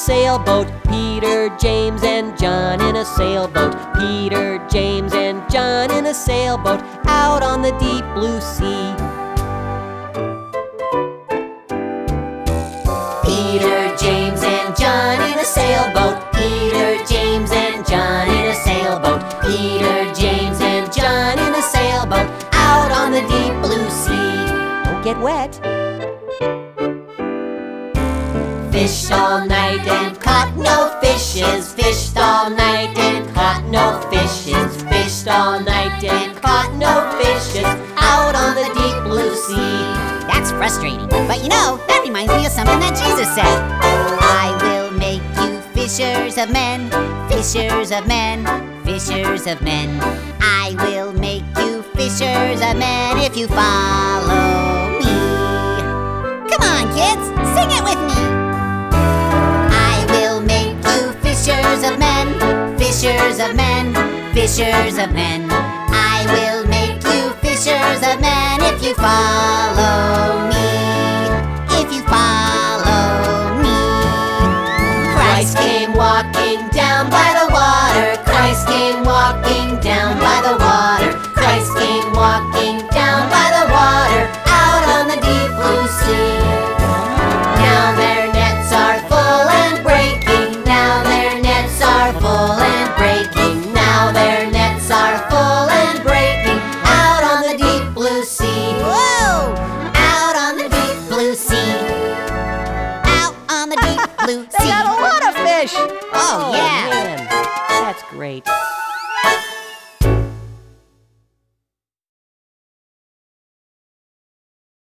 sailboat. Peter, James, and John in a sailboat. Peter, James, and John in a sailboat out on the deep blue sea. Peter, James, and John in a sailboat. Peter, James, and John in a sailboat. Peter, James, and John in a sailboat out on the deep blue sea. Don't get wet. Fished all night and caught no fishes. Fished all night and caught no fishes. Fished all night and caught no fishes out on the deep blue sea. That's frustrating, but you know, that reminds me of something that Jesus said. I will make you fishers of men, fishers of men, fishers of men. I will make you fishers of men if you follow me. Come on, kids, sing it with me. I will make you fishers of men, fishers of men, fishers of men. I will make you fishers of men if you follow